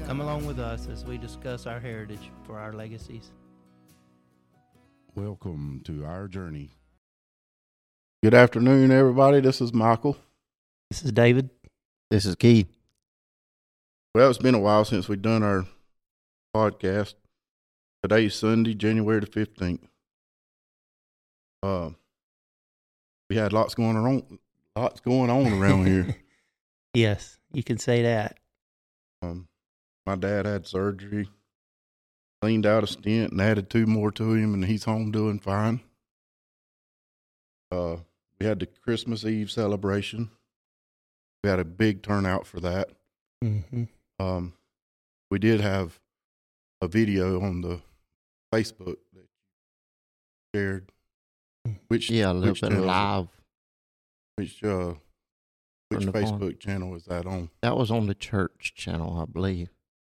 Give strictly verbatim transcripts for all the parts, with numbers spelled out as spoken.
Come along with us as we discuss our heritage for our legacies. Welcome to our journey. Good afternoon, everybody. This is Michael. This is David. This is Keith. Well, it's been a while since we've done our podcast. Today's Sunday, January the fifteenth. Uh, we had lots going on, lots going on around here. Yes, you can say that. Um, my dad had surgery, cleaned out a stent, and added two more to him, and he's home doing fine. Uh, we had the Christmas Eve celebration. We had a big turnout for that. Mm-hmm. Um, we did have a video on the Facebook that you shared. Which Yeah, a little which bit channel is it? live. Which uh, which From the farm. Facebook channel is that on? That was on the church channel, I believe.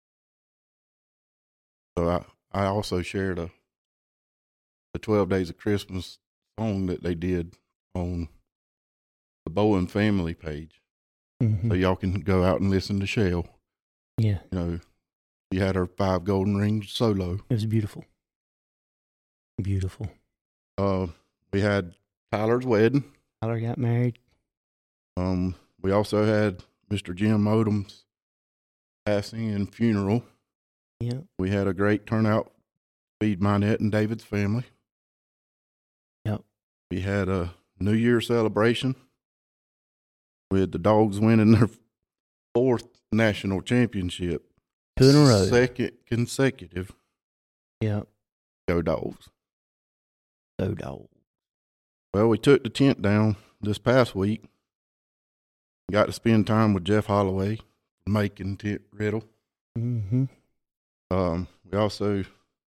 So I, I also shared a the twelve Days of Christmas song that they did on the Bowen family page. Mm-hmm. So y'all can go out and listen to Shell. Yeah, You know, she had her five golden rings solo. it was beautiful. Beautiful. Uh, we had Tyler's wedding. Tyler got married. Um, we also had Mister Jim Odom's passing and funeral. Yeah. We had a great turnout. Feed Minette and David's family. Yep. We had a New Year celebration with the Dogs winning their fourth national championship. Two in a row. Second consecutive. Yeah. Go Dogs. Go dog. Well, we took the tent down this past week. Got to spend time with Jeff Holloway, making tent riddle. Mm-hmm. Um, we also,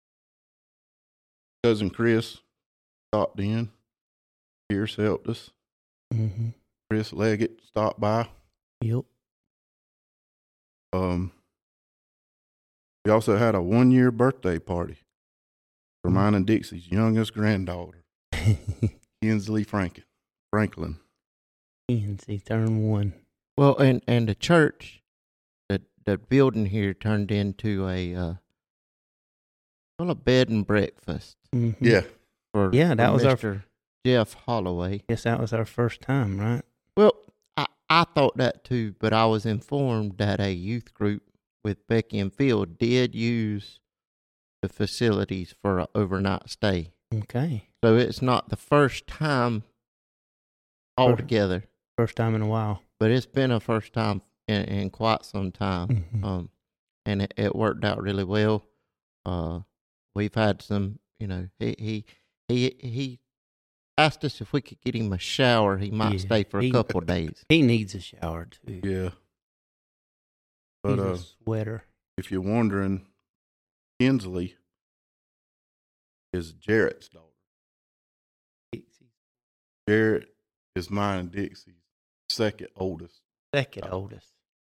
cousin Chris stopped in. Pierce helped us. Mm-hmm. Chris Leggett stopped by. Yep. Um, we also had a one-year birthday party for mine and Dixie's youngest granddaughter, Kinsley Franklin. Franklin. He turned one. Well, and, and the church, the, the building here turned into a, uh, well, a bed and breakfast. Mm-hmm. Yeah. For, Yeah, that for was our- Mister Jeff Holloway. Guess that was our first time, right? Well, I, I thought that too, but I was informed that a youth group with Becky and Phil did use the facilities for an overnight stay. Okay. So it's not the first time altogether, First time in a while. but it's been a first time in, in quite some time. Mhm. Um, and it, it worked out really well. Uh, we've had some, you know, he, he, he, he asked us if we could get him a shower. He might Yeah, stay for a he- couple of days. He needs a shower, too. Yeah. But He's uh, a sweater. if you're wondering, Kinsley is Jarrett's daughter. Jarrett is mine and Dixie's second oldest. Second oldest.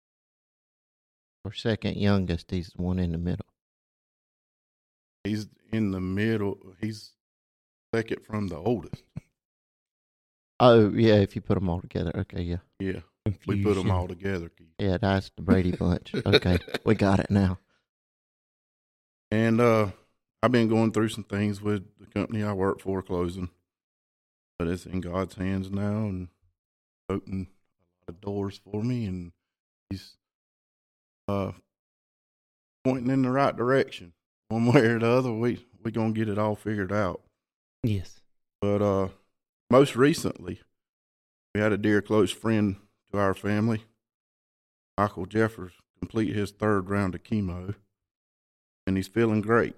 Or second youngest, he's the one in the middle. He's in the middle. He's second from the oldest. Oh, yeah, if you put them all together. Okay, yeah. Yeah. We put them Confusion. all together, Keith. Yeah, that's the Brady Bunch. Okay, we got it now. And uh, I've been going through some things with the company I work for closing, but it's in God's hands now and opening a lot of doors for me, and He's uh, pointing in the right direction. One way or the other, we we gonna get it all figured out. Yes. But uh, most recently, we had a dear close friend to our family, Michael Jeffers, complete his third round of chemo, and he's feeling great.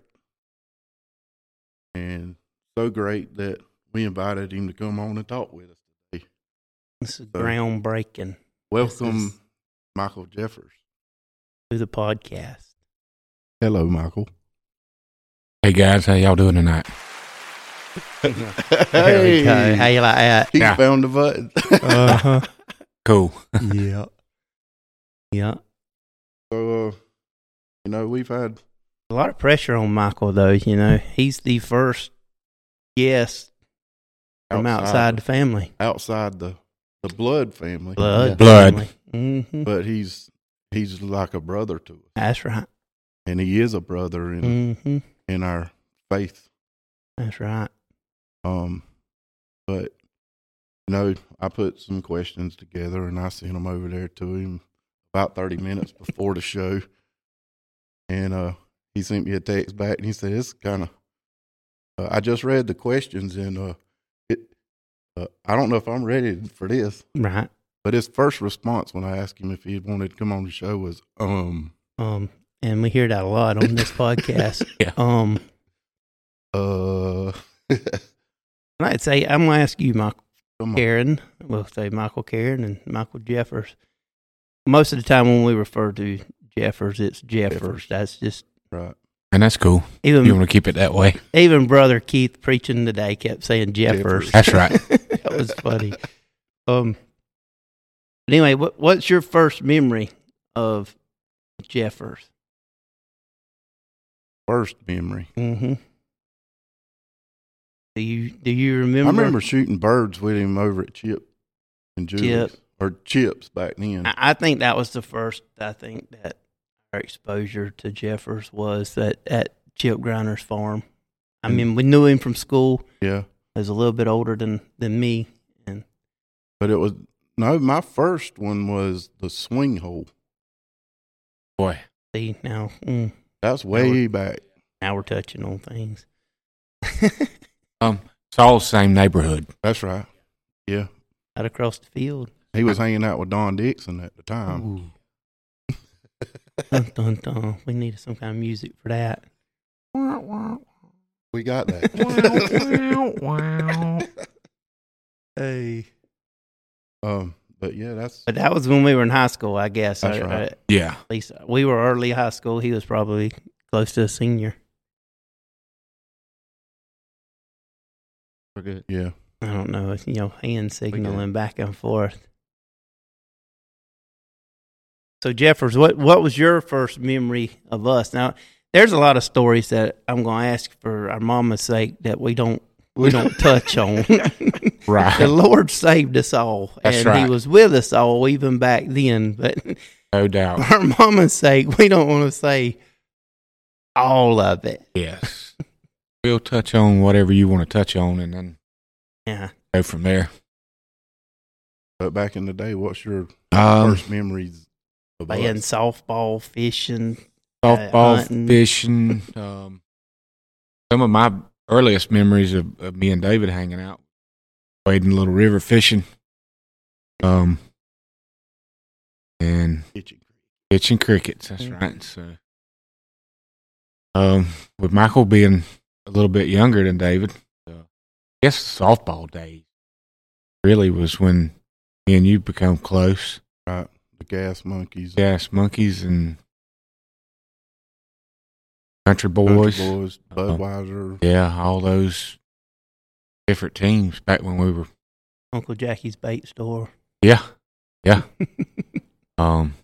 And so great that we invited him to come on and talk with us today. This is So, groundbreaking. Welcome, This is- Michael Jeffers. To the podcast. Hello, Michael. Hey guys, how y'all doing tonight? There we go. How you like that? He Yeah. found the button. Uh-huh. Cool. Yeah. Yeah. So, uh, you know, we've had A lot of pressure on Michael, though. You know, he's the first guest from outside the family. outside the, the blood family. Blood. Blood. Mm-hmm. But he's he's like a brother to us, That's right. and he is a brother in Mm-hmm. in our faith. That's right. Um, but you know, I put some questions together and I sent them over there to him about thirty minutes before the show, and uh, he sent me a text back and he said, "It's kind of." Uh, I just read the questions and uh, it. Uh, I don't know if I'm ready for this, Right. but his first response when I asked him if he wanted to come on the show was, "Um, Um, and we hear that a lot on this podcast. Yeah. Um, uh." and I'd say I'm gonna ask you, Michael Come on. Karen. We'll say Michael Karen and Michael Jeffers. Most of the time when we refer to Jeffers, it's Jeffers. Jeffers. That's just Right. And that's cool. even You want to keep it that way? even Brother Keith preaching today kept saying Jeffers. Jeffers. That's right. That was funny. Um. But anyway, what what's your first memory of Jeffers? First memory. Mm-hmm. Do you do you remember? I remember shooting birds with him over at Chip and Julie's. Chip. Or Chips back then. I I think that was the first. I think that our exposure to Jeffers was that at Chip Grinder's farm. I And- mean, we knew him from school. Yeah. He was a little bit older than, than me, and But it was, no, my first one was the swing hole. Boy. see now, mm, That's way back. now we're touching on things. Um, it's all the same neighborhood. That's right. Yeah. Out across the field. He was hanging out with Don Dixon at the time. Dun, dun, dun. We needed some kind of music for that. We got that. Hey. um, but yeah, that's But that was when we were in high school, I guess. That's I- right. I- at Yeah. least we were early high school. He was probably close to a senior. We're good. yeah. I don't know, it's, you know, hand signaling back and forth. So Jeffers, what what was your first memory of us? Now, there's a lot of stories that I'm going to ask for our mama's sake that we don't we don't touch on. Right. The Lord saved us all, That's and right. He was with us all even back then. But No doubt. for our mama's sake, we don't want to say all of it. Yes. We'll touch on whatever you want to touch on and then Yeah. go from there. But back in the day, what's your Um, first memories of Playing us? softball, fishing. softball, hunting. fishing. Um, some of my earliest memories of, of me and David hanging out, wading Little River fishing, um, and Itchy. catching crickets. That's Mhm. right. So, um, with Michael being a little bit younger than David, uh, I guess softball days really was when me and you become close. Right. The gas monkeys. Gas monkeys and country Country boys. Boys, Uh-huh. Budweiser. Yeah, all those different teams back when we were. Uncle Jackie's bait store. Yeah, yeah. um,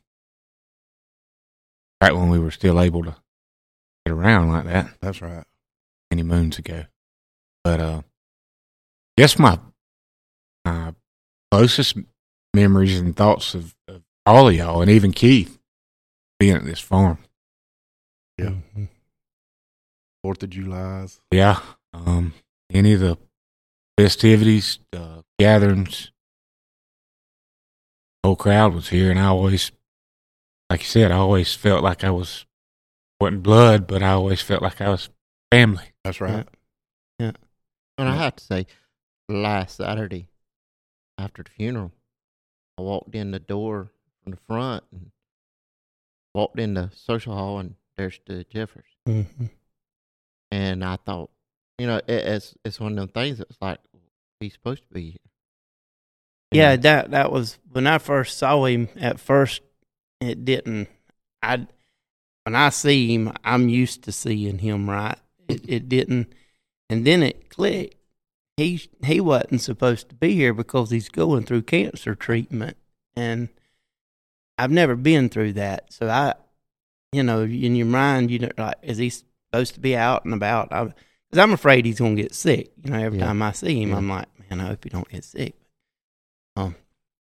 back when we were still able to get around like that That's right. many moons ago. But uh, guess my uh, closest memories and thoughts of, of all of y'all, and even Keith, being at this farm. Yeah. Mhm. Fourth of July's. Yeah. Um, any of the festivities, uh, gatherings, whole crowd was here, and I always, like you said, I always felt like I was, wasn't blood, but I always felt like I was family. That's right. Yeah. And I Yeah. have to say, last Saturday after the funeral, I walked in the door from the front and walked in the social hall, and there stood Jeffers. Mhm. And I thought, you know, it, it's it's one of them things that's like he's supposed to be here. Yeah, And that that was when I first saw him. At first, it didn't. I when I see him, I'm used to seeing him. Right, it it didn't, and then it clicked. He he wasn't supposed to be here because he's going through cancer treatment, and I've never been through that. So I, you know, in your mind, you know, like, is he supposed to be out and about? Because I'm afraid he's going to get sick. You know, every Yeah. time I see him, Yeah. I'm like, man, I hope he don't get sick. Um,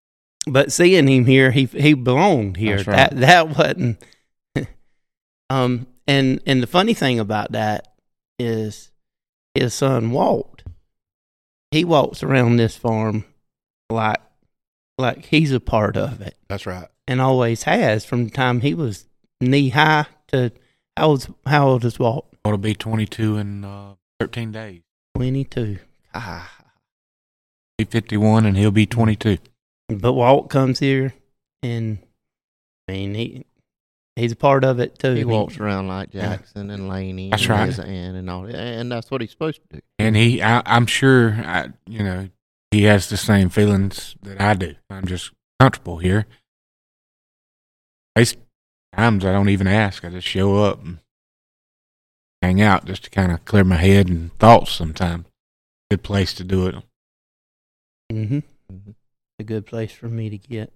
but seeing him here, he he belonged here. That's right. That that wasn't. um, and and the funny thing about that is his son Walt. He walks around this farm like like he's a part of it, That's right. and always has from the time he was knee high to how old, how old is Walt? It'll be twenty-two in uh, thirteen days. twenty-two. Ah. He's fifty-one and he'll be twenty-two. But Walt comes here, and I mean he he's a part of it too. He walks around like Jackson and Laney That's and right. his aunt and all that, and that's what he's supposed to do. And he, I, I'm sure, I, you know, he has the same feelings that I do. I'm just comfortable here. There's times I don't even ask. I just show up and hang out just to kind of clear my head and thoughts sometimes. Good place to do it. Mm-hmm. Mhm. A good place for me to get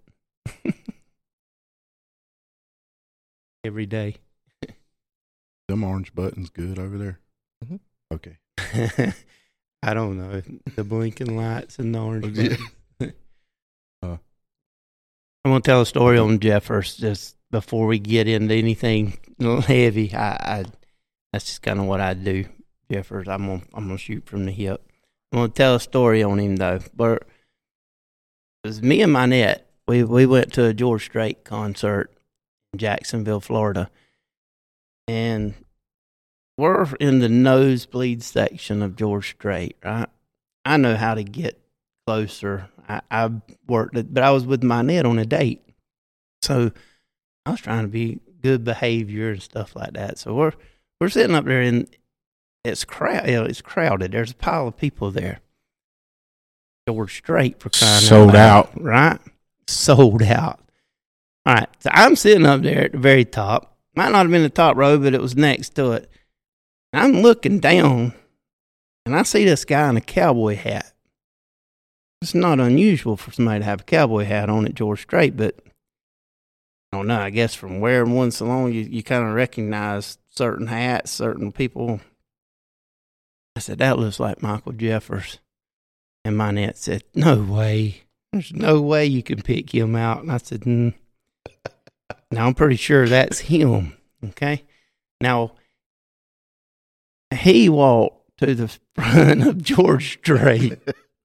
every day. Them orange buttons good over there. Mhm. Okay. I don't know the blinking lights and the orange. Yeah. buttons. Uh. I'm gonna tell a story on Jeffers just before we get into anything heavy. I, I that's just kind of what I do, Jeffers. I'm gonna I'm gonna shoot from the hip. I'm gonna tell a story on him though. But it was me and my net. We we went to a George Strait concert in Jacksonville, Florida, and we're in the nosebleed section of George Strait, right? I know how to get closer. I, I worked it, but I was with my net on a date. So I was trying to be good behavior and stuff like that. So we're we're sitting up there and it's crowd, you know, it's crowded. There's a pile of people there. George Strait for crying Sold out out. loud, right? Sold out. All right, so I'm sitting up there at the very top. Might not have been the top row, but it was next to it. I'm looking down, and I see this guy in a cowboy hat. It's not unusual for somebody to have a cowboy hat on at George Strait, but I don't know. I guess from wearing one so long, you, you kind of recognize certain hats, certain people. I said, that looks like Michael Jeffers. And my net said, no way. There's no way you can pick him out. And I said, mm. Now I'm pretty sure that's him. Okay. Now, he walked to the front of George Strait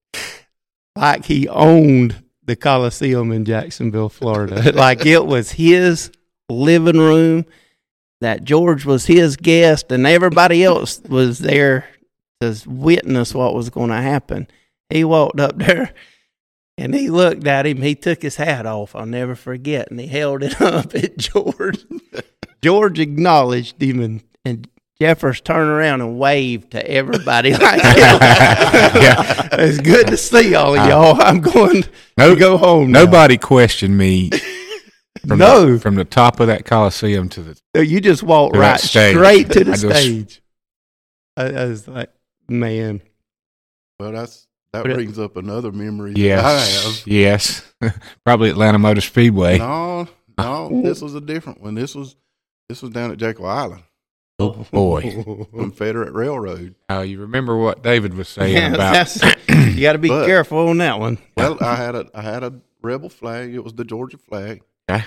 like he owned the Coliseum in Jacksonville, Florida. Like it was his living room, that George was his guest, and everybody else was there to witness what was going to happen. He walked up there, and he looked at him. He took his hat off. I'll never forget, and he held it up at George. George acknowledged him, and, and Jeffers turned around and waved to everybody like Yeah. It's good to see all of y'all. I'm going No- to go home now. Nobody questioned me from, No. the, from the top of that Coliseum to the. So you just walked To that right stage. straight to the I just- stage. I, I was like, man. Well, that's that But it- brings up another memory that I have. Yes. Yes. Probably Atlanta Motor Speedway. No, no, this was a different one. This was this was down at Jekyll Island, Oh, boy. Confederate Railroad. Oh, you remember what David was saying Yeah, about. that's, you got to be But- careful on that one. Well, I had a I had a rebel flag. It was the Georgia flag, Okay.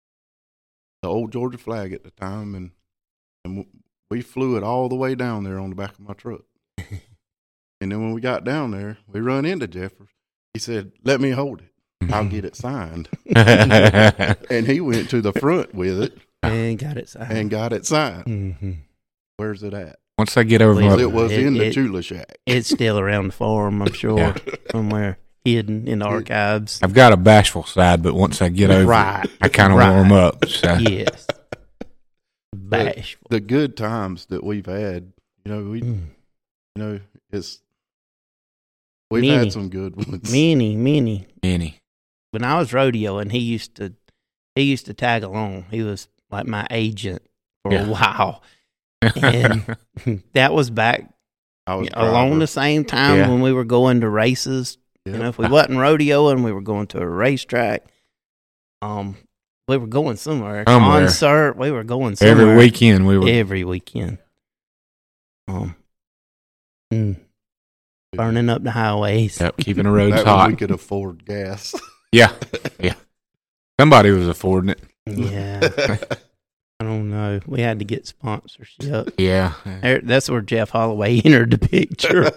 the old Georgia flag at the time, and and we flew it all the way down there on the back of my truck. And then when we got down there, we run into Jeffers. He said, "Let me hold it. I'll get it signed." And he went to the front with it And got it signed. and got it signed. Mm-hmm. Where's it at? Once they get over Well, Well, my, it was It- in the it- Chula Shack. It's still around the farm, I'm sure, Yeah. somewhere hidden in the archives. I've got a bashful side, but once I get over Right. it, I kind of Right. warm up. So. Yes. Bashful. The good times that we've had, you know, we, Mm. you know, it's we've Many. had some good ones. Many, many. Any. When I was rodeoing, he used to he used to tag along. He was like my agent for Yeah. a while. And that was back I was along driver. the same time Yeah. when we were going to races. Yep. You know, if we wasn't rodeoing, we were going to a racetrack. Um, we were going somewhere. Somewhere. Concert. We were going somewhere. Every weekend we were. Every weekend. Um, mm, burning up the highways. Yep, keeping the roads That one hot. we could afford gas. Yeah, yeah. Somebody was affording it. Yeah, I don't know. We had to get sponsorship. Yeah. There, that's where Jeff Holloway entered the picture.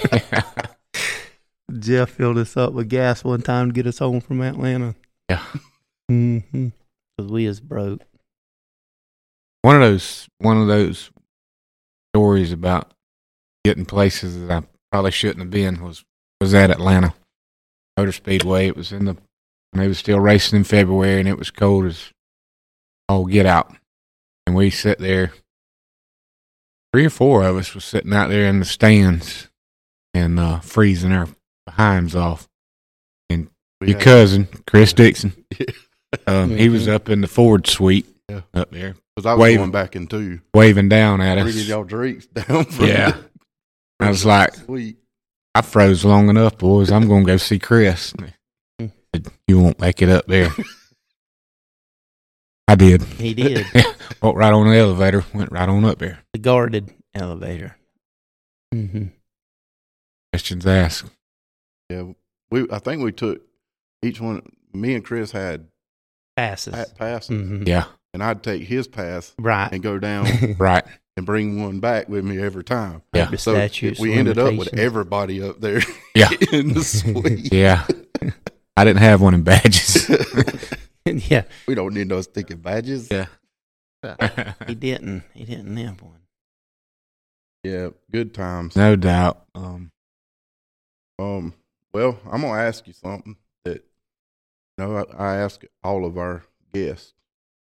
Jeff filled us up with gas one time to get us home from Atlanta. Yeah. Mm-hmm. Because we is broke. One of those, one of those stories about getting places that I probably shouldn't have been was was at Atlanta Motor Speedway. It was in the when they was still racing in February, and it was cold as all get out. And we sat there. Three or four of us was sitting out there in the stands and uh, freezing our behinds off. And We your had- cousin, Chris Dixon, Yeah. um, he was up in the Ford suite Yeah. up there, Because I was Waving. going back in too. waving down at Bringing us. y'all drinks down from Yeah. the, I was like, sweet. I froze long enough, boys. I'm going to go see Chris. He said, you won't make it up there. I did. He did. Walked right on the elevator, went right on up there. The guarded elevator. Mm-hmm. Questions asked. Yeah, we. I think we took each one. Me and Chris had Passes. pa- passes, Mm-hmm. Yeah, and I'd take his pass Right. and go down right. and bring one back with me every time. Yeah. The So statutes we of ended up with limitations. everybody up there Yeah. in the suite. Yeah. I didn't have one in badges. Yeah, We don't need no sticky badges. Yeah. he didn't. He didn't have one. Yeah, good times. No doubt. Um, Um, well, I'm gonna ask you something that you know I, I ask all of our guests.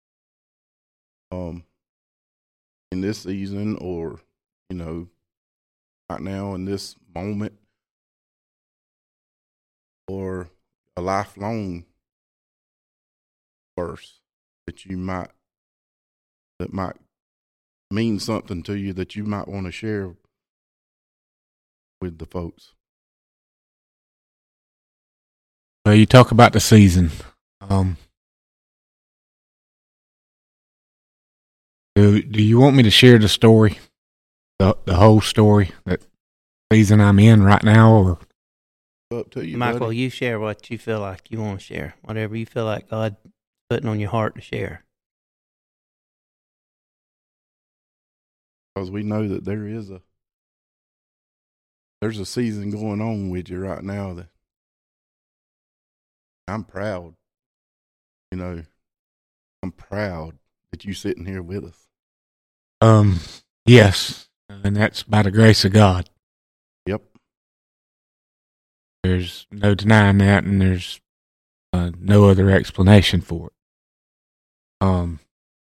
Um, in this season, or you know, right now in this moment, or a lifelong verse that you might that might mean something to you that you might want to share with the folks. well, you talk about the season. Um, do, do you want me to share the story, the the whole story, that season I'm in right now, or Up to you, Michael, buddy. you share what you feel like you want to share. Whatever you feel like God putting on your heart to share. Because we know that there is a there's a season going on with you right now that I'm proud. You know, I'm proud that you sitting here with us. um, yes, and that's by the grace of God. Yep. There's no denying that, and there's uh, no other explanation for it. Um,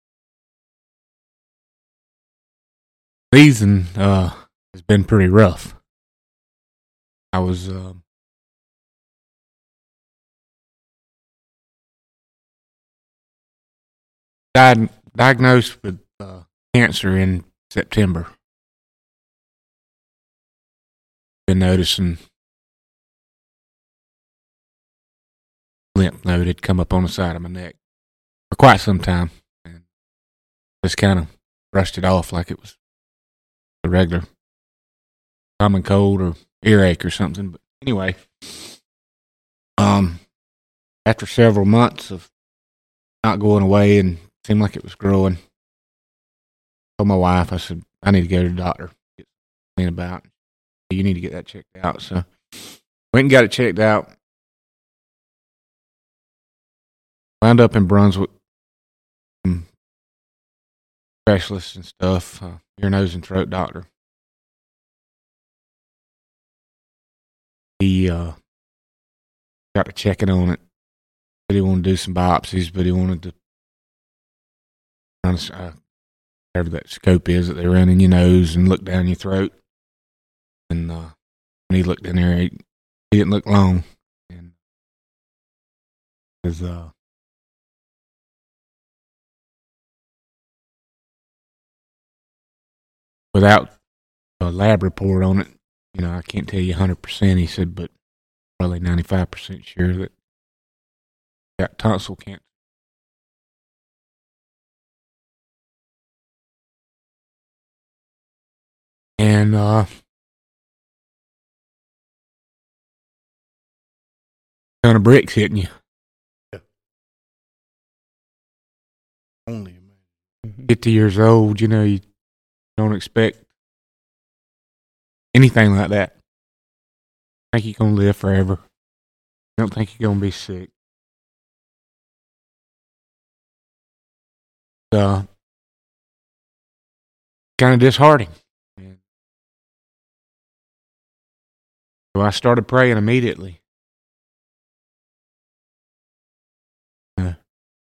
season uh, has been pretty rough. I was uh, died, diagnosed with uh, cancer in September. Been noticing lymph node had come up on the side of my neck for quite some time, and just kind of brushed it off like it was a regular common cold or earache or something. But anyway, um, after several months of not going away and seemed like it was growing, I told my wife, I said, I need to go to the doctor, get something about. You need to get that checked out. So went and got it checked out. Wound up in Brunswick, some specialists and stuff, uh, ear, nose, and throat doctor. He uh, got to checking on it. Said he wanted to do some biopsies, but he wanted to, uh, whatever that scope is that they run in your nose and look down your throat. And uh, when he looked in there, he, he didn't look long. And his, uh, without a lab report on it, you know, I can't tell you one hundred percent, he said, but probably ninety-five percent sure that he got tonsil cancer. And, uh, ton of bricks hitting you. only imagine. fifty years old, you know, you don't expect anything like that. I think you're going to live forever. I don't think you're going to be sick. Uh, kind of disheartening. So I started praying immediately. Uh,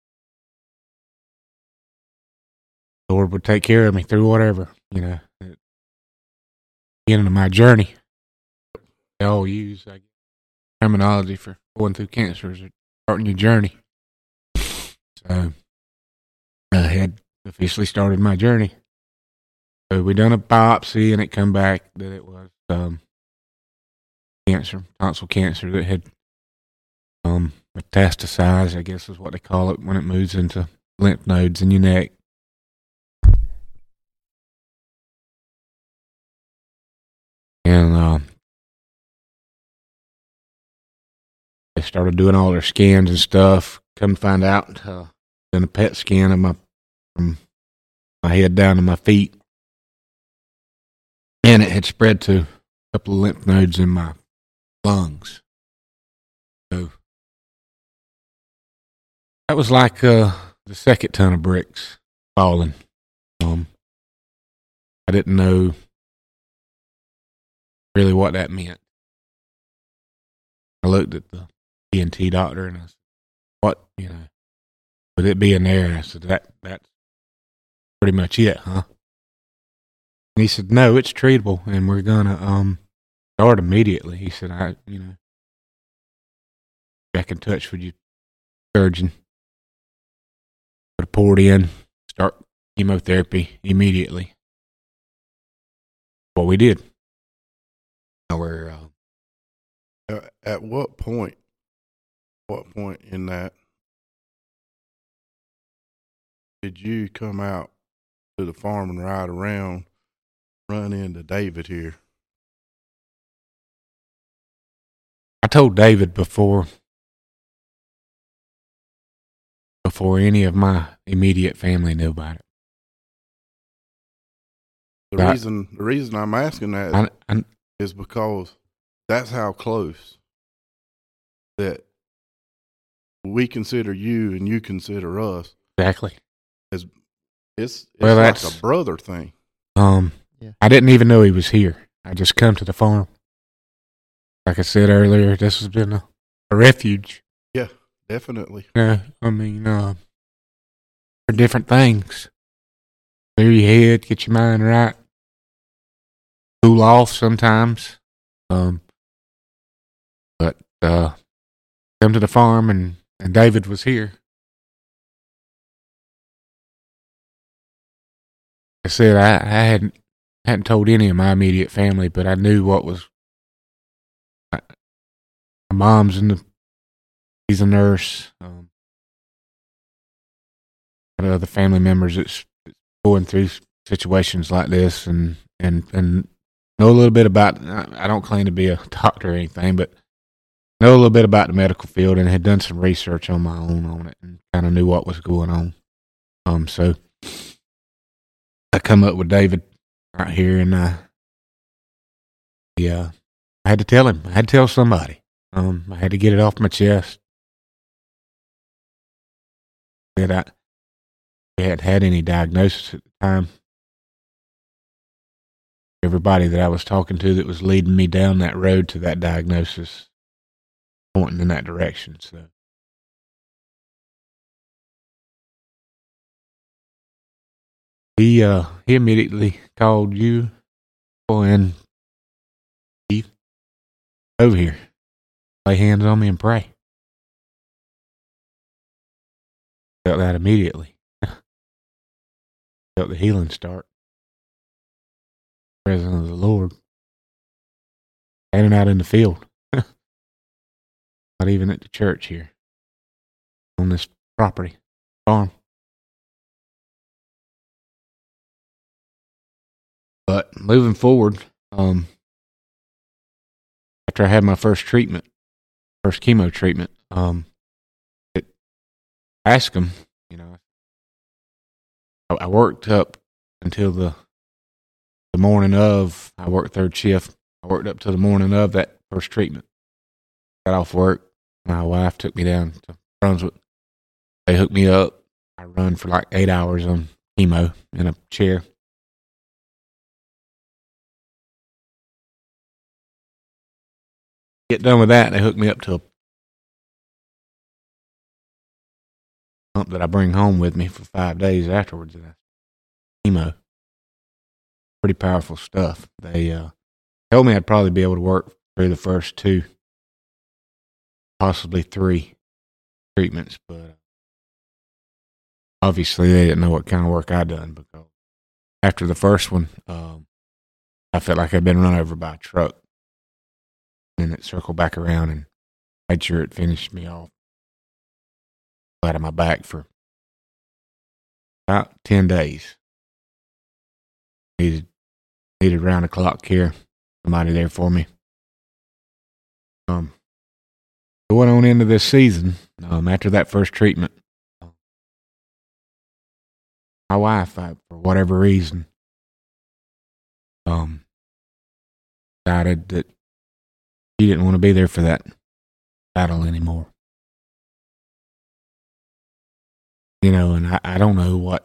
Lord would take care of me through whatever, you know. At the beginning of my journey, they all use I guess, terminology for going through cancer is starting your journey. So I had officially started my journey. So we done a biopsy, and it come back that it was um, cancer, tonsil cancer that had um, metastasized, I guess is what they call it when it moves into lymph nodes in your neck. And uh, they started doing all their scans and stuff. Come to find out, uh, done a P E T scan of my from my head down to my feet, and it had spread to a couple of lymph nodes in my lungs. So that was like uh, the second ton of bricks falling. Um, I didn't know really what that meant. I looked at the E N T doctor and I said, "What, you know, with it being there?" And I said, "That that's pretty much it, huh?" And he said, "No, it's treatable, and we're gonna um start immediately." He said, "I, you know, back in touch with your surgeon, put a port in, start chemotherapy immediately." What we did. We're uh, Uh, At what point, what point in that did you come out to the farm and ride around, run into David here? I told David before before any of my immediate family knew about it. The Right. reason the reason I'm asking that I, I, is because that's how close that we consider you and you consider us. exactly. It's it's Well, like that's- a brother thing. Um, Yeah. I didn't even know he was here. I just come to the farm. Like I said earlier, this has been a, a refuge. Yeah, definitely. Uh, I mean, uh, for different things. Clear your head, get your mind right. Cool off sometimes. Um, but uh, come to the farm, and, and David was here. I said I, I hadn't hadn't told any of my immediate family, but I knew what was. My, my mom's in the. She's a nurse. Um, other family members that's going through situations like this, and and and know a little bit about. I don't claim to be a doctor or anything, but know a little bit about the medical field, and had done some research on my own on it, and kind of knew what was going on. Um, so I come up with David right here, and uh, yeah, I had to tell him. I had to tell somebody. Um, I had to get it off my chest. That I hadn't had any diagnosis at the time. Everybody that I was talking to that was leading me down that road to that diagnosis, pointing in that direction. So he uh, he immediately called you and Steve over here, lay hands on me and pray. Felt that immediately. Felt the healing start. Presence of the Lord. Standing out in the field. Not even at the church here. On this property. Farm. But moving forward, um, after I had my first treatment, first chemo treatment, um, it, I asked him, you know, I, I worked up until the the morning of. I worked third shift. I worked up to the morning of that first treatment. Got off work. My wife took me down to Brunswick. They hooked me up. I run for like eight hours on chemo in a chair. Get done with that, they hooked me up to a pump that I bring home with me for five days afterwards. Chemo. Pretty powerful stuff. They uh, told me I'd probably be able to work through the first two, possibly three treatments, but obviously they didn't know what kind of work I'd done, because after the first one, um, I felt like I'd been run over by a truck. And it circled back around and made sure it finished me off flat on my back for about ten days. Needed needed round the clock care, somebody there for me. Um, going on into this season, um, after that first treatment, my wife, I, for whatever reason, um, decided that she didn't want to be there for that battle anymore. You know, and I, I don't know what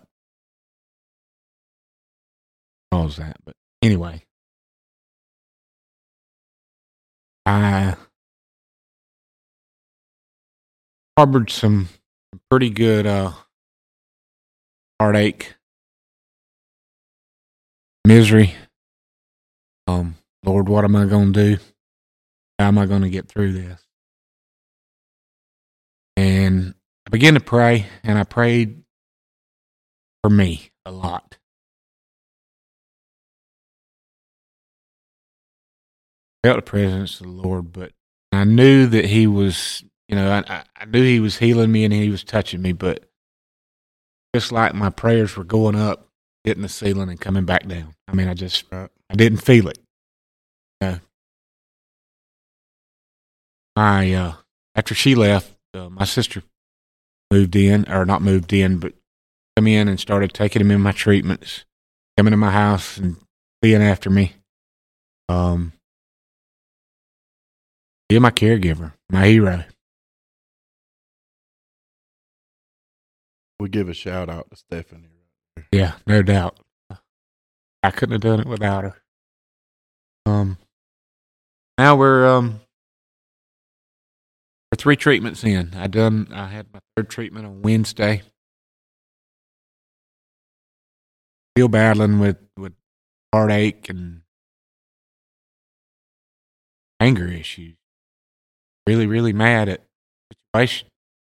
caused that, but anyway, I harbored some pretty good uh, heartache, misery. Um, Lord, what am I going to do? How am I going to get through this? And I began to pray, and I prayed for me a lot. I felt the presence of the Lord, but I knew that He was, you know, I, I knew He was healing me and He was touching me, but just like my prayers were going up, hitting the ceiling and coming back down. I mean, I just, I didn't feel it. You know? My, uh, after she left, uh, my sister moved in, or not moved in, but come in and started taking him in my treatments, coming to my house and being after me. Um, being my caregiver, my hero. We give a shout out to Stephanie. Yeah, no doubt. I couldn't have done it without her. Um, now we're um. We're three treatments in. I done. I had my third treatment on Wednesday. Still battling with, with heartache and anger issues. Really, really mad at the situation.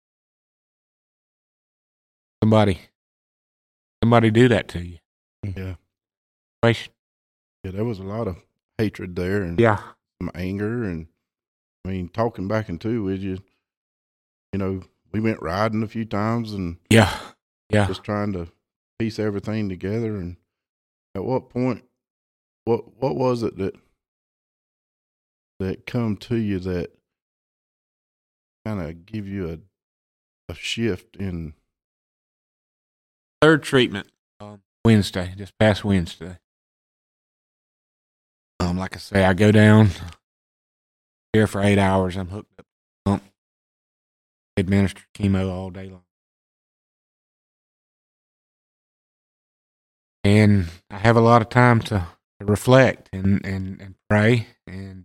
Somebody, somebody do that to you. Yeah. Situation. Yeah, there was a lot of hatred there and Yeah. some anger, and I mean, talking back and two with you, you know, we went riding a few times and Yeah. Yeah. just trying to piece everything together. And at what point, what what was it that that come to you that kind of give you a a shift in? Third treatment um, Wednesday, just past Wednesday. Um, like I say, I go down here for eight hours. I'm hooked up. Pump, administer chemo all day long, and I have a lot of time to, to reflect and, and, and pray and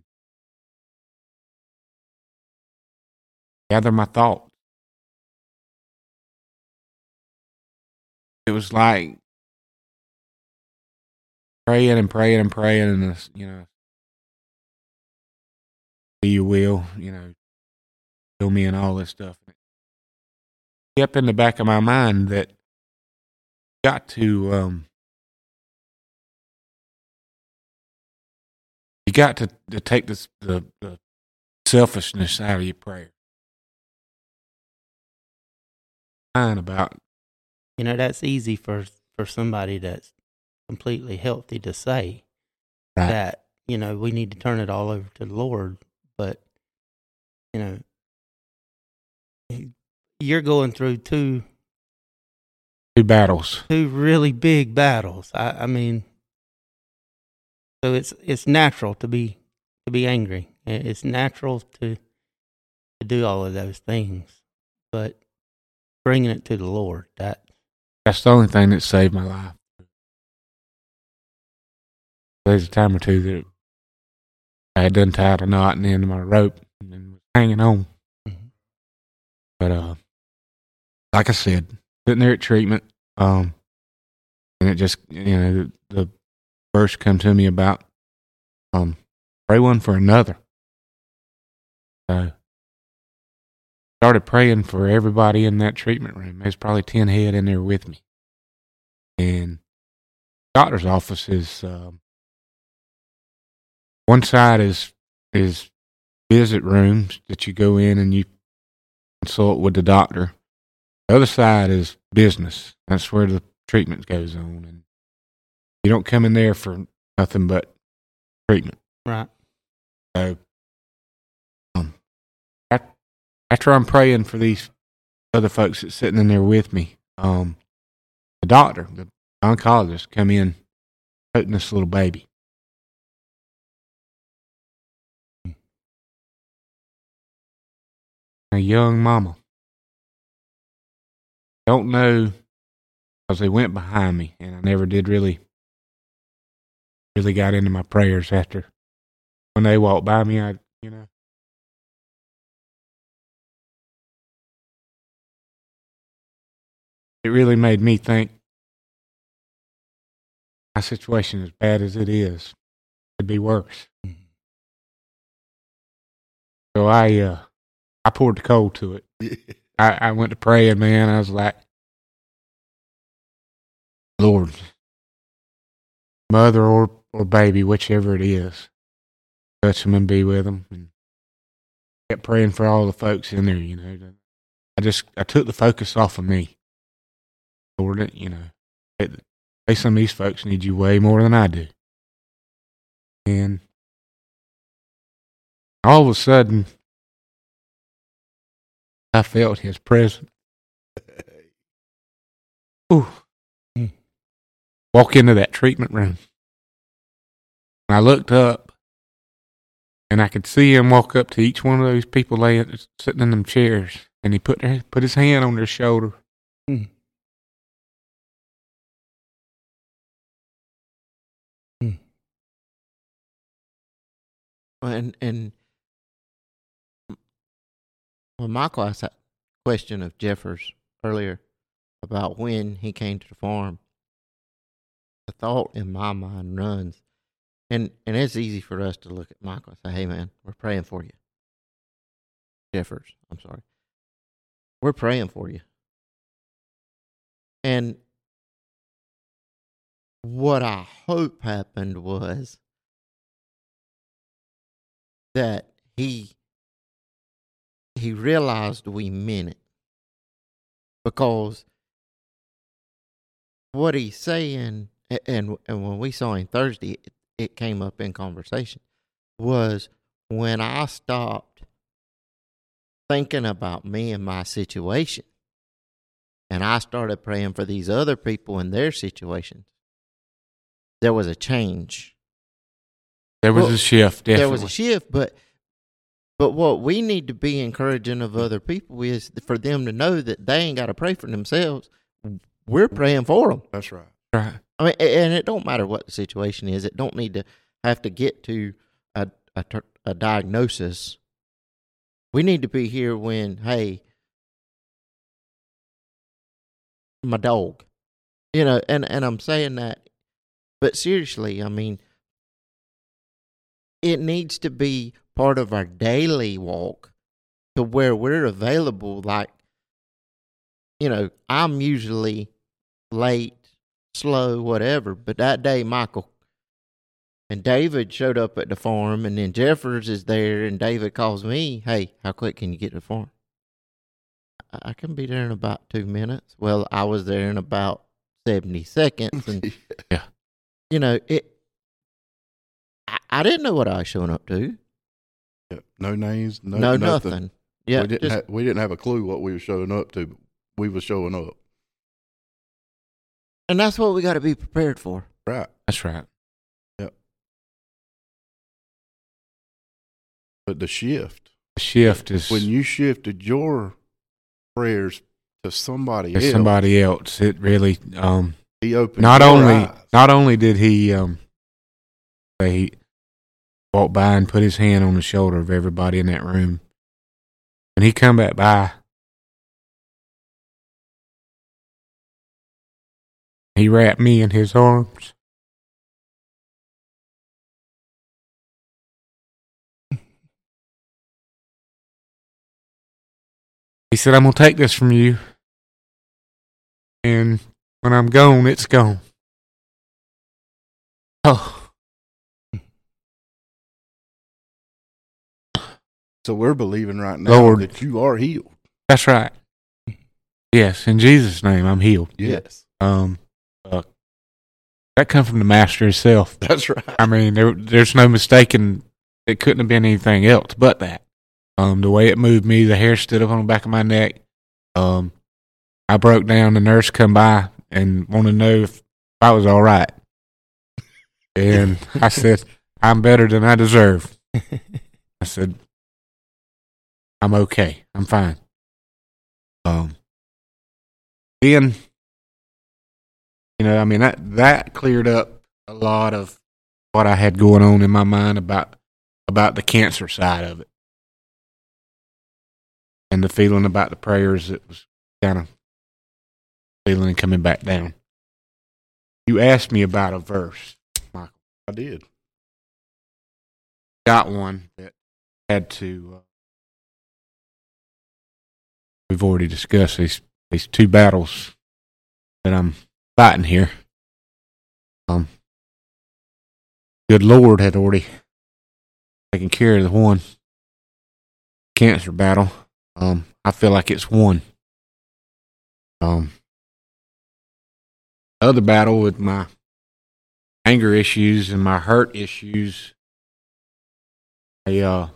gather my thoughts. It was like praying and praying and praying, and this, you know, be you will, you know, kill me and all this stuff. It kept in the back of my mind that you got to, um, you got to, to take this, the, the selfishness out of your prayer. Mind about, You know, that's easy for, for somebody that's completely healthy to say right. that, you know, we need to turn it all over to the Lord. But, you know, you're going through two Two battles. two really big battles. I, I mean, so it's it's natural to be to be angry. It's natural to to do all of those things, but bringing it to the Lord, that That's the only thing that saved my life. There's a time or two that I had done tied a knot in the end of my rope and was hanging on. Mhm. But uh, like I said, sitting there at treatment, um, and it just, you know, the, the verse come to me about um, pray one for another. So started praying for everybody in that treatment room. There's probably ten head in there with me. And doctor's office is um, one side is is visit rooms that you go in and you consult with the doctor. The other side is business. That's where the treatment goes on, and you don't come in there for nothing but treatment. right. So, um, after I'm praying for these other folks that's sitting in there with me, um, the doctor, the oncologist, come in holding this little baby. A young mama. Don't know, because they went behind me, and I never did really, really got into my prayers after. When they walked by me, I, you know. It really made me think, my situation, as bad as it is, could be worse. So I, uh, I poured the coal to it. I, I went to praying, man. I was like, Lord, mother or, or baby, whichever it is, touch them and be with them. And kept praying for all the folks in there, you know. I just, I took the focus off of me. Lord, you know, it, hey, some of these folks need you way more than I do. And all of a sudden, I felt his presence. Ooh. Walk into that treatment room. And I looked up, and I could see him walk up to each one of those people laying, sitting in them chairs, and he put their, put his hand on their shoulder. Mm. Mm. And and well, Michael asked that question of Jeffers earlier about when he came to the farm. The thought in my mind runs, and and it's easy for us to look at Michael and say, "Hey, man, we're praying for you." Jeffers, I'm sorry, we're praying for you. And what I hope happened was that he he realized we meant it, because what he's saying, and and when we saw him Thursday, it, it came up in conversation, was when I stopped thinking about me and my situation, and I started praying for these other people and their situations, there was a change. There was Well, a shift, definitely. There was a shift, but but what we need to be encouraging of other people is for them to know that they ain't got to pray for themselves. We're praying for them. That's right. Right. I mean, and it don't matter what the situation is. It don't need to have to get to a a, a diagnosis. We need to be here when, hey, my dog, you know, and, and I'm saying that, but seriously, I mean, it needs to be part of our daily walk to where we're available. Like, you know, I'm usually late, slow, whatever, but that day, Michael and David showed up at the farm, and then Jeffers is there, and David calls me, "Hey, how quick can you get to the farm?" I can be there in about two minutes. Well, I was there in about seventy seconds. And, yeah. you know, it. I, I didn't know what I was showing up to. Yeah, no names, no, No, nothing. nothing. Yeah, we didn't. just, ha- we didn't have a clue what we were showing up to. But we were showing up. And that's what we got to be prepared for. Right. That's right. But the shift, The shift is when you shifted your prayers to somebody to else, somebody else. It really um, he opened not your only eyes. not only did he um, say he walked by and put his hand on the shoulder of everybody in that room, when he come back by, he wrapped me in his arms. He said, "I'm gonna take this from you, and when I'm gone, it's gone." Oh, So we're believing right now Lord. that you are healed. that's right. Yes, in Jesus' name, I'm healed. Yes, Um, uh, that come from the Master himself. that's right. I mean, there, there's no mistaking. It couldn't have been anything else but that. Um, the way it moved me, the hair stood up on the back of my neck. Um, I broke down. The nurse come by and wanted to know if I was all right. And I said, "I'm better than I deserve." I said, "I'm okay. I'm fine." Um, then, you know, I mean, that, that cleared up a lot of what I had going on in my mind about, about the cancer side of it. And the feeling about the prayers that was kind of feeling and coming back down. You asked me about a verse, Michael. I did. Got one that had to. Uh, we've already discussed these these two battles that I'm fighting here. Um, good Lord had already taken care of the one cancer battle. Um, I feel like it's won. Um, other battle with my anger issues and my hurt issues. I uh,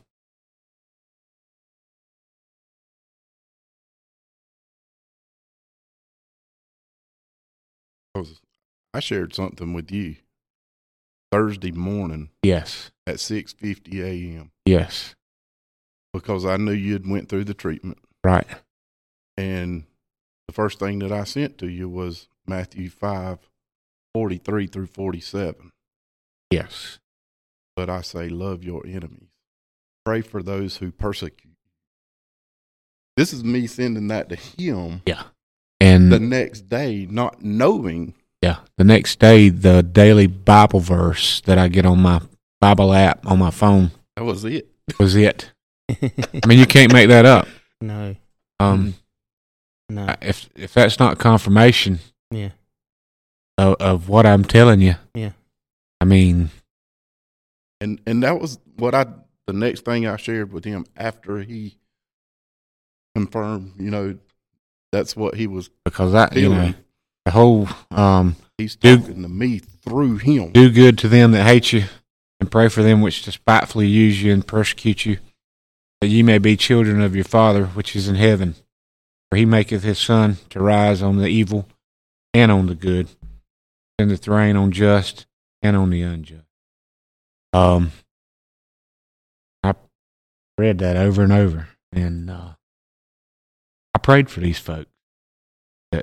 I shared something with you Thursday morning yes, at six fifty a.m. yes, because I knew you'd went through the treatment. right, And the first thing that I sent to you was Matthew five forty-three through forty-seven. yes, But I say, love your enemies. Pray for those who persecute. This is me sending that to him yeah, and the next day, not knowing. yeah, the next day, the daily Bible verse that I get on my Bible app on my phone That was it. was it. I mean, you can't make that up. No, Um, no, if if that's not confirmation yeah, of, of what I'm telling you, yeah. I mean, And and that was what I, the next thing I shared with him after he confirmed, you know, that's what he was because I, you know, feeling. the whole um, He's Do- talking to me through him. do good to them that hate you, and pray for them which despitefully use you and persecute you, that ye may be children of your Father which is in heaven. For he maketh his sun to rise on the evil and on the good, sendeth rain on just and on the unjust. Um, I read that over and over, and uh, I prayed for these folks that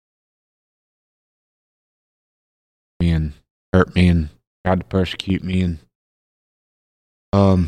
me and hurt me and tried to persecute me and um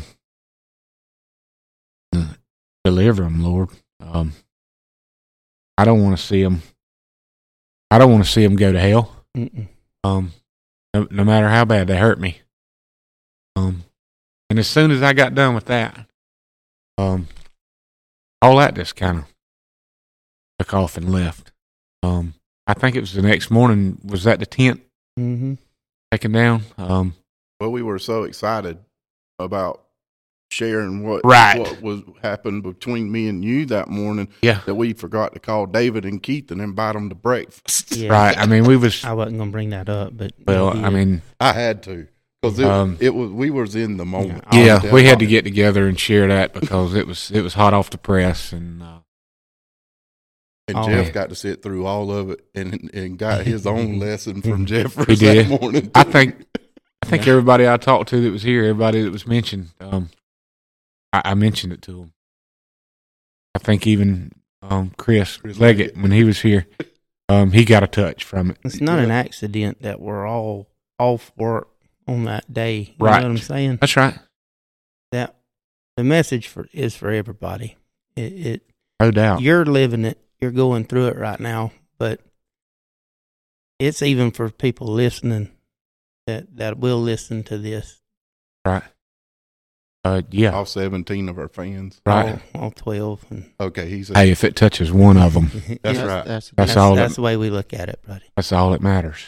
uh, deliver them, Lord. Um, I don't want to see them. I don't want to see them go to hell. Mm-mm. Um, no, no matter how bad they hurt me. Um, and as soon as I got done with that, um, all that just kind of took off and left. Um, I think it was the next morning. Was that the tent Mm-hmm. taken down? Um, Well, we were so excited about sharing what Right. what was happened between me and you that morning yeah, that we forgot to call David and Keith and invite them to breakfast. Yeah. right. I mean, we was I wasn't gonna bring that up, but well. you I did. mean, I had to because it, Um, it was we was in the moment. yeah, I'll we had tell to you. get together and share that because it was it was hot off the press, and uh, And Oh, Jeff yeah. got to sit through all of it and and got his own lesson from He Jeffers did. that morning. I think I think everybody I talked to that was here, everybody that was mentioned, um, I, I mentioned it to them. I think even um, Chris, Chris Leggett, Leggett. when he was here, um, he got a touch from it. It's not Yeah. an accident that we're all off work on that day. You Right. know what I'm saying? That's right. That the message for is for everybody. It, it No doubt. you're living it. You're going through it right now, but it's even for people listening that that will listen to this. Right. Uh, yeah. All seventeen of our fans. Right. All, all twelve. And Okay, he said, Hey, if it touches one of them, That's Yeah, right. That's, That's That's, all that's that- the way we look at it, buddy. that's all that matters.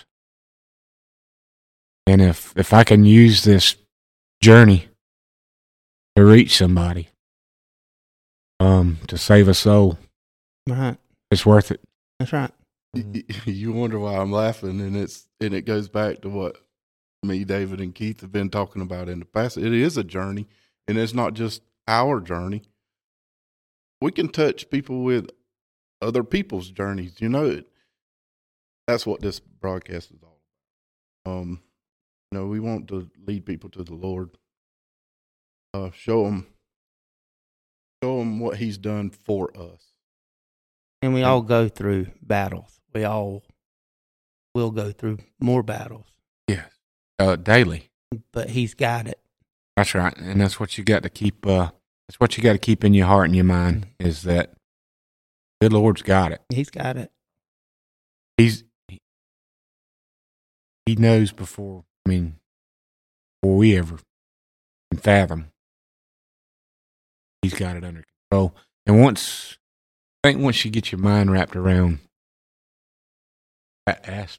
And if if I can use this journey to reach somebody, um, to save a soul, Right. it's worth it. That's right. Y- y- you wonder why I'm laughing, and it's and it goes back to what me, David, and Keith have been talking about in the past. It is a journey, and it's not just our journey. We can touch people with other people's journeys. You know, it, that's what this broadcast is all about. Um, you know, we want to lead people to the Lord. Uh, show them, show them what He's done for us. And we all go through battles. We all will go through more battles, Yes. Uh, daily. but he's got it. That's right, and that's what you got to keep. Uh, that's what you got to keep in your heart and your mind is that the Lord's got it. He's got it. He's he, he knows before. I mean, before we ever can fathom, He's got it under control. And once, I think, once you get your mind wrapped around that aspect,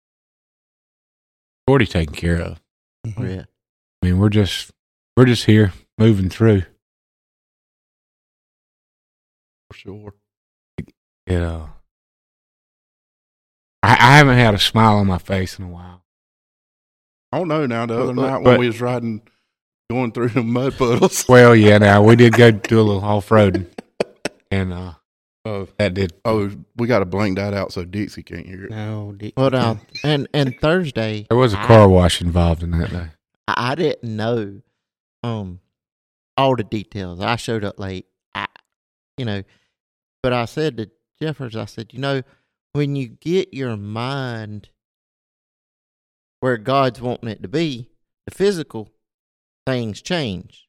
it's already taken care of. Oh, yeah. I mean, we're just we're just here moving through. For sure. Yeah. I, I haven't had a smile on my face in a while. I don't know now. The other But- night when but- we was riding, going through the mud puddles. Well, yeah. Now we did go do a little off roading, and uh, Oh, that did. oh, we got to blank that out so Dixie can't hear it. No, Dick. Well, now, and, and Thursday, There was a I- car wash involved in that day. I, I didn't know um all the details. I showed up late. I, you know, but I said to Jeffers, I said, you know, when you get your mind where God's wanting it to be, the physical things change.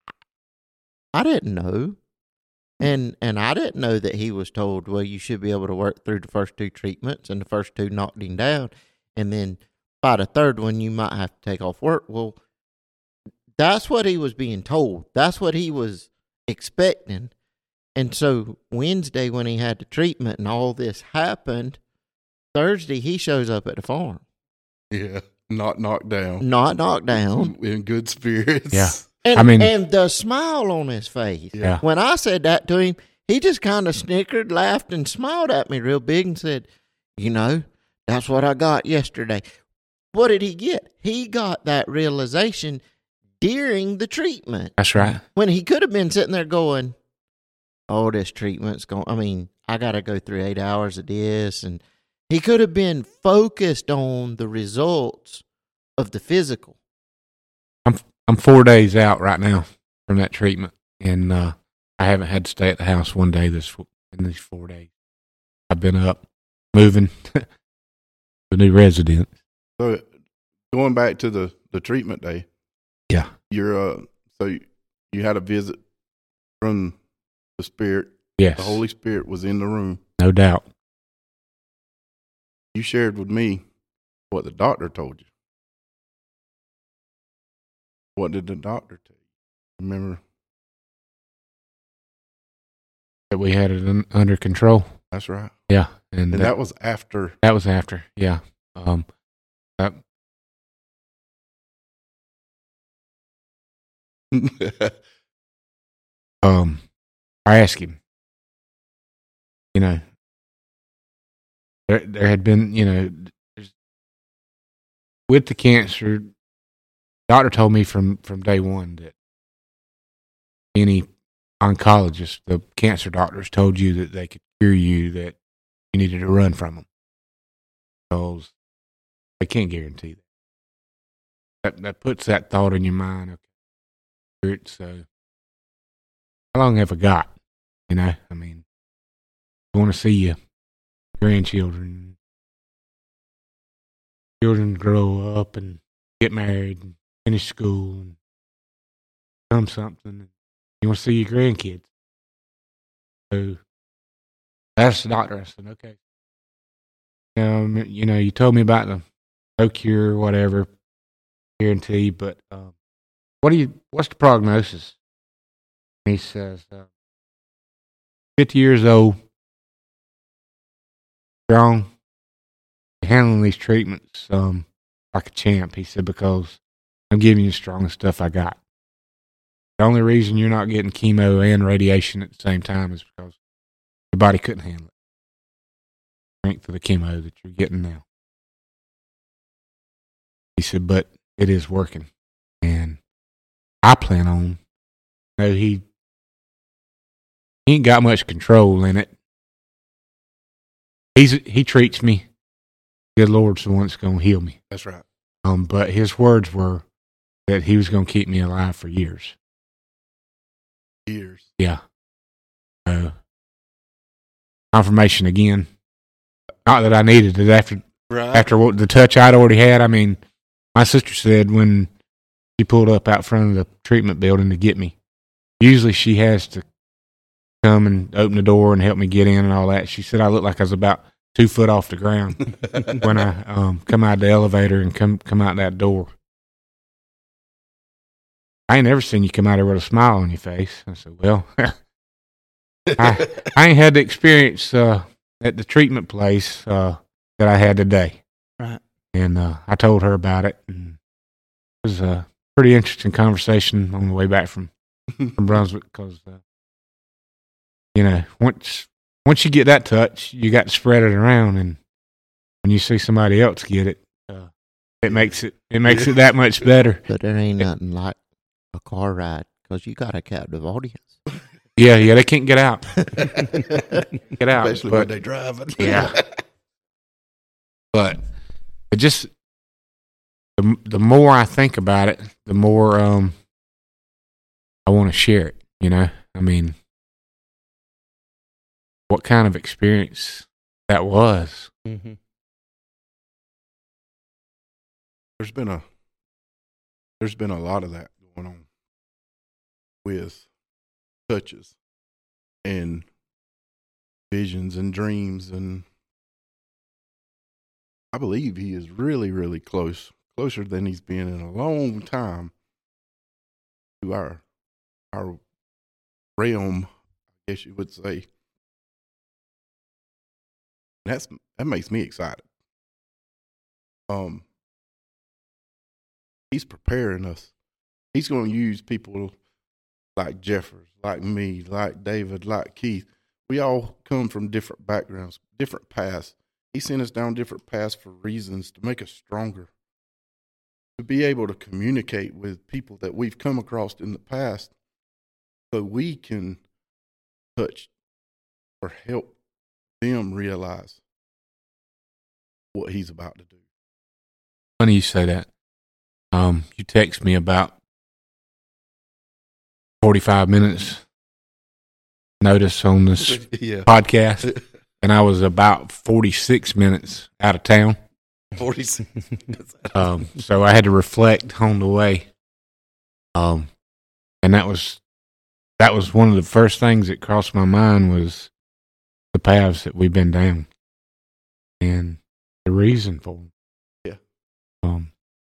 I didn't know. And and I didn't know that he was told, well, you should be able to work through the first two treatments, and the first two knocked him down, and then by the third one you might have to take off work. Well, that's what he was being told. That's what he was expecting. And so Wednesday, when he had the treatment and all this happened, Thursday he shows up at the farm, Yeah, not knocked down. not knocked down, In good spirits. Yeah. and I mean- and the smile on his face. Yeah. When I said that to him, he just kind of snickered, laughed, and smiled at me real big and said, you know, that's what I got yesterday. What did he get? He got that realization during the treatment That's right. when he could have been sitting there going, oh, this treatment's going, I mean, I got to go through eight hours of this. And he could have been focused on the results of the physical. I'm I'm four days out right now from that treatment, and uh, I haven't had to stay at the house one day this in these four days. I've been up, moving to a new residence. So going back to the, the treatment day, Yeah. you're uh so you, you had a visit from the Spirit. Yes, The Holy Spirit was in the room. no doubt. You shared with me what the doctor told you. What did the doctor tell you? Remember? That we had it un- under control. That's right. Yeah, and, And that, that was after. that was after. Yeah. Um. That, um. I asked him. You know, there there had been, you know, there's- with the cancer, doctor told me from from day one that any oncologist, the cancer doctors told you that they could hear you that you needed to run from them because they can't guarantee that. That, that puts that thought in your mind. Okay, so how long have I got? You know, I mean, I want to see your grandchildren, children grow up and get married and finish school and become something. You want to see your grandkids. So that's the doctor. I said, okay. Um, you know, you told me about the no cure, whatever, guarantee, but um, what do you? What's the prognosis? And he says, uh, fifty years old, strong, handling these treatments um, like a champ. He said, because I'm giving you the strongest stuff I got. The only reason you're not getting chemo and radiation at the same time is because your body couldn't handle it. Strength of the chemo that you're getting now. He said, but it is working. And I plan on, you know, he, he ain't got much control in it. He's He treats me. Good Lord's the one that's going to heal me. That's right. Um, but his words were that he was going to keep me alive for years. Years. Yeah. Uh, confirmation again. Not that I needed it after Right. after what the touch I'd already had. I mean, my sister said when she pulled up out front of the treatment building to get me, usually she has to come and open the door and help me get in and all that. She said I looked like I was about two foot off the ground when I um, come out of the elevator and come come out that door. I ain't never seen you come out here with a smile on your face. I said, well, I, I ain't had the experience uh, at the treatment place uh, that I had today. Right. And uh, I told her about it. And it was a pretty interesting conversation on the way back from, from Brunswick because, uh, you know, once once you get that touch, you got to spread it around. And when you see somebody else get it, uh, it makes it it makes it that much better. But there ain't nothing like a car ride because you got a captive audience. Yeah, yeah, they can't get out. Get out. Especially but, when they driving. Yeah. But it just, the, the more I think about it, the more um, I want to share it, you know? I mean, what kind of experience that was. Mm-hmm. There's been a there's been a lot of that going on with touches and visions and dreams, and I believe he is really, really close, closer than he's been in a long time to our our realm, I guess you would say. That's that makes me excited. Um, he's preparing us. He's going to use people like Jeffers, like me, like David, like Keith. We all come from different backgrounds, different paths. He sent us down different paths for reasons to make us stronger, to be able to communicate with people that we've come across in the past so we can touch or help them realize what he's about to do. Funny you say that. Um, you text me about forty-five minutes notice on this Yeah. podcast, and I was about forty-six minutes out of town. forty-six. Um, so I had to reflect on the way. Um, and that was that was one of the first things that crossed my mind was the paths that we've been down and the reason for them. Yeah. Um,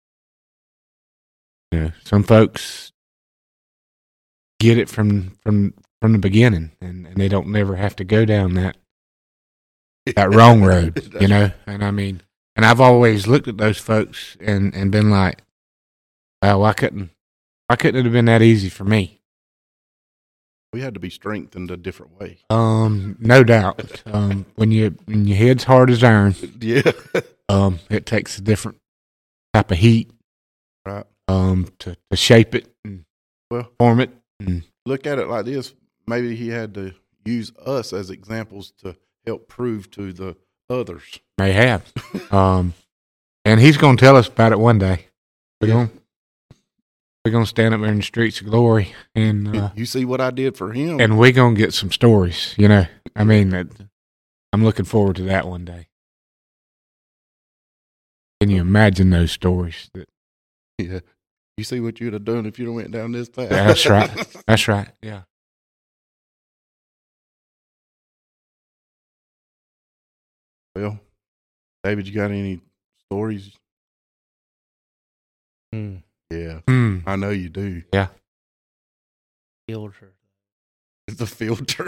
you know, some folks get it from from from the beginning, and, and they don't never have to go down that that wrong road, you know. And I mean, and I've always looked at those folks and, and been like, "Wow, why couldn't why couldn't it have been that easy for me?" We had to be strengthened a different way. Um, no doubt. Um, when you when your head's hard as iron, Yeah. um, it takes a different type of heat, Right. um, to, to shape it and Well, form it. And look at it like this. Maybe he had to use us as examples to help prove to the others. May have. um, and he's going to tell us about it one day. We're Yeah. going we're going to stand up there in the streets of glory, and uh, You see what I did for him. and we're going to get some stories. You know, I mean, that, I'm looking forward to that one day. Can you imagine those stories? That, yeah. You see what you'd have done if you'd have went down this path. that's right. That's right. Yeah. Well, David, you got any stories? Hmm. Yeah, Mm. I know you do. Filter. It's a filter.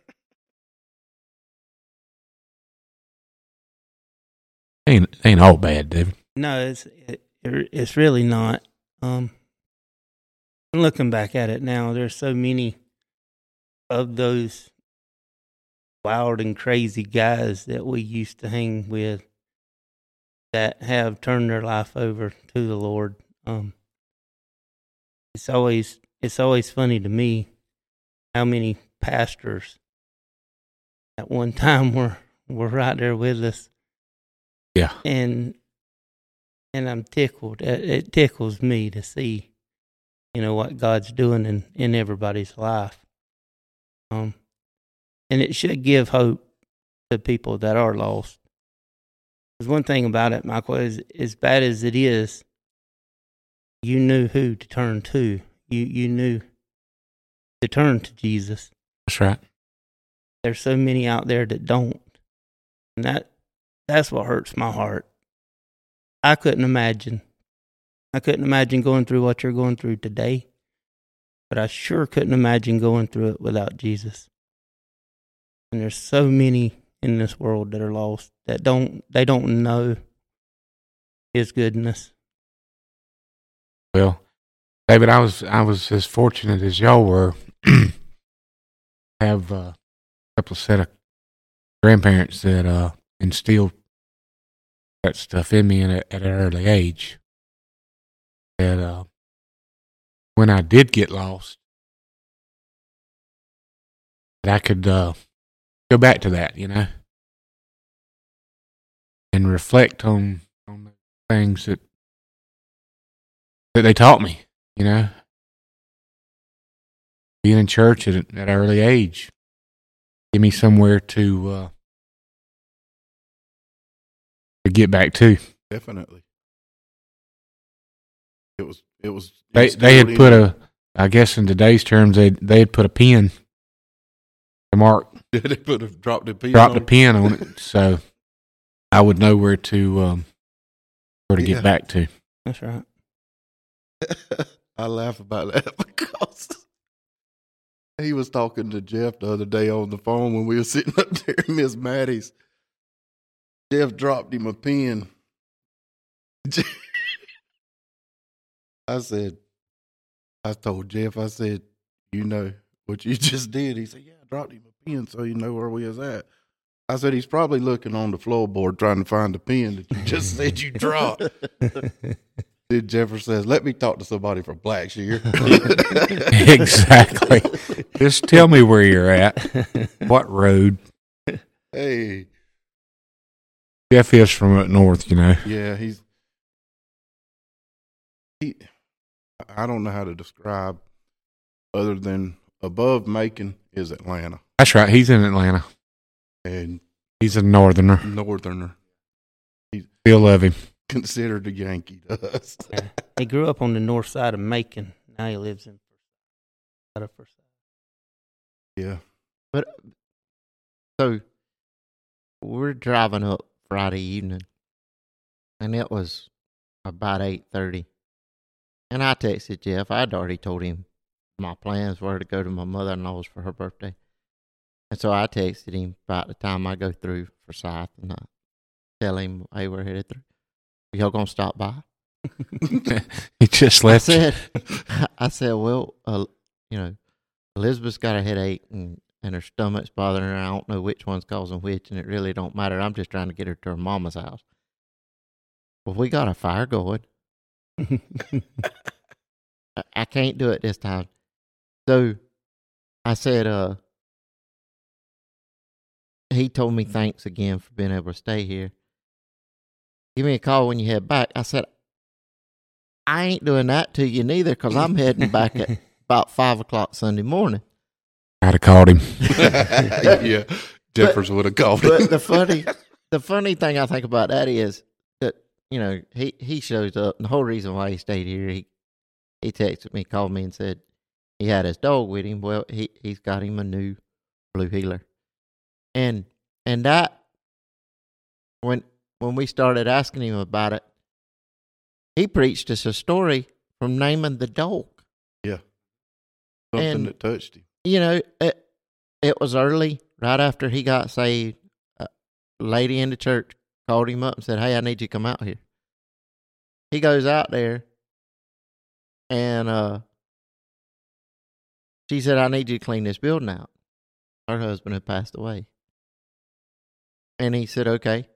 Ain't ain't all bad, David. No, it's it, it's really not. Um, looking back at it now, there's so many of those wild and crazy guys that we used to hang with that have turned their life over to the Lord. Um, it's always it's always funny to me how many pastors at one time were were right there with us. Yeah. And and I'm tickled. It, it tickles me to see, you know, what God's doing in, in everybody's life. Um, and it should give hope to people that are lost. There's one thing about it, Michael, is as bad as it is, you knew who to turn to. You you knew to turn to Jesus. That's right. There's so many out there that don't. And that that's what hurts my heart. I couldn't imagine. I couldn't imagine going through what you're going through today. But I sure couldn't imagine going through it without Jesus. And there's so many in this world that are lost that don't they don't know his goodness. Well, David, I was I was as fortunate as y'all were. Have uh, a couple of set of grandparents that uh, instilled that stuff in me in a, at an early age. That uh, when I did get lost, that I could uh, go back to that, you know, and reflect on on the things that that they taught me, you know. Being in church at, at an early age, give me somewhere to uh, to get back to. Definitely. It was. It was. They they had put a, I guess in today's terms, they they had put a pin to mark, They put a dropped a pin. dropped a on- pin on it, so I would know where to um, where to Yeah. get back to. That's right. I laugh about that because he was talking to Jeff the other day on the phone when we were sitting up there in Miss Maddie's. Jeff dropped him a pin. I said, I told Jeff, I said, you know what you just did? He said, yeah, I dropped him a pin so you know where we was at. I said, he's probably looking on the floorboard trying to find the pin that you just said you dropped. Then Jeffer says, let me talk to somebody from Blackshear. Exactly. Just tell me where you're at. What road? Hey, Jeff is from up north, you know. yeah, he's, he, I don't know how to describe other than above Macon is Atlanta That's right. He's in Atlanta. and He's a northerner. northerner, Still love him. considered a Yankee to us. Yeah. He grew up on the north side of Macon. Now he lives in Forsyth. Yeah. But so we're driving up Friday evening, and it was about eight thirty. And I texted Jeff. I'd already told him my plans were to go to my mother-in-law's for her birthday, and so I texted him about the time I go through Forsyth, and I tell him, "Hey, we're headed through. Y'all gonna stop by?" He just I left you. said, I said, well, uh, you know, Elizabeth's got a headache and, and her stomach's bothering her. I don't know which one's causing which, and it really don't matter. I'm just trying to get her to her mama's house. Well, we got a fire going. I, I can't do it this time. So I said, uh, he told me thanks again for being able to stay here. Give me a call when you head back. I said, I ain't doing that to you neither because I'm heading back at about five o'clock Sunday morning. I'd have called him. Yeah, Jeffers would have called him. But the funny, the funny thing I think about that is that, you know, he, he shows up, and the whole reason why he stayed here, he he texted me, called me, and said he had his dog with him. Well, he he's got him a new blue heeler, and and that when when we started asking him about it, he preached us a story from naming the dog. Yeah, something and, that touched him. You know, it it was early, right after he got saved. A lady in the church called him up and said, "Hey, I need you to come out here." He goes out there, and uh, she said, "I need you to clean this building out." Her husband had passed away. And he said, "Okay.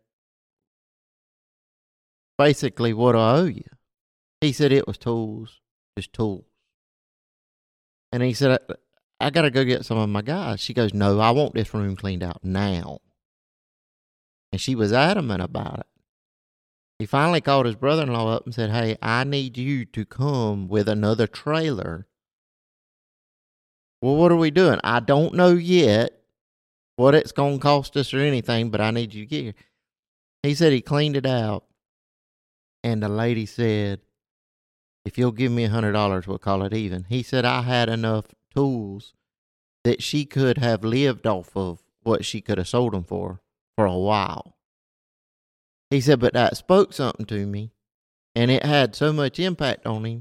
Basically, what do I owe you?" He said it was tools, just tools. And he said, I, I got to go get some of my guys. She goes, "No, I want this room cleaned out now." And she was adamant about it. He finally called his brother-in-law up and said, "Hey, I need you to come with another trailer." "Well, what are we doing?" "I don't know yet what it's going to cost us or anything, but I need you to get here." He said he cleaned it out, and the lady said, "If you'll give me a hundred dollars, we'll call it even." He said I had enough tools that she could have lived off of what she could have sold them for for a while. He said, but that spoke something to me, and it had so much impact on him.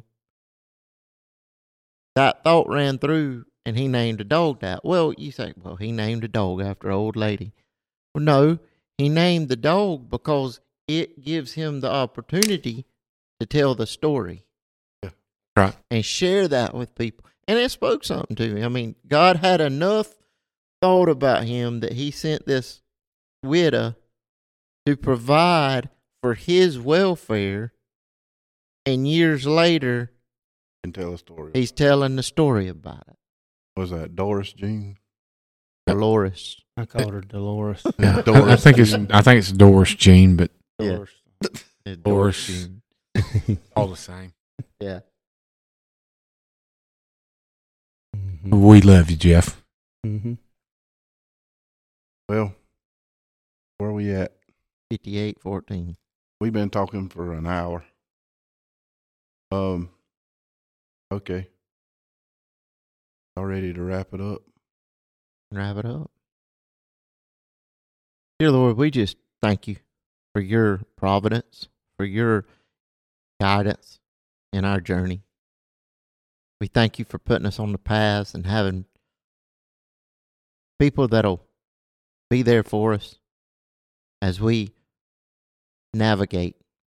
That thought ran through, and he named a dog that. Well, you say, well, he named a dog after an old lady. Well, no, he named the dog because it gives him the opportunity to tell the story. Yeah. Right. And share that with people. And it spoke something to me. I mean, God had enough thought about him that he sent this widow to provide for his welfare. And years later, Can tell a story. he's telling the story about it. What was that Doris Jean? Dolores. I called her Dolores. Yeah, Doris I think it's Jean. I think it's Doris Jean, but Yeah. Doris. It's Doris. Jean. all the same. Yeah. Mm-hmm. We love you, Jeff. Mm-hmm. Well, where are we at? fifty-eight fourteen. We've been talking for an hour. Um. Okay. All ready to wrap it up? Wrap it up. Dear Lord, we just thank you for your providence, for your guidance in our journey. We thank you for putting us on the paths and having people that'll be there for us as we navigate.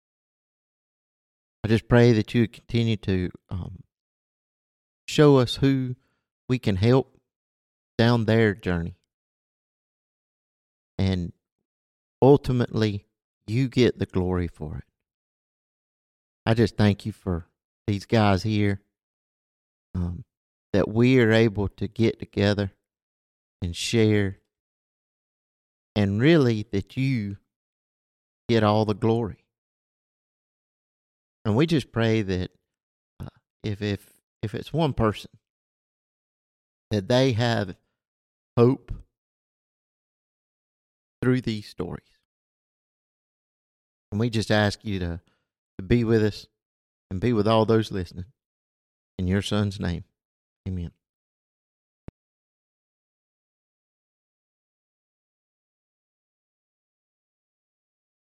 I just pray that you continue to um, show us who we can help down their journey. And ultimately, you get the glory for it. I just thank you for these guys here, um, that we are able to get together and share, and really that you get all the glory. And we just pray that uh, if if if it's one person, that they have hope through these stories. And we just ask you to, to be with us and be with all those listening. In your son's name, amen.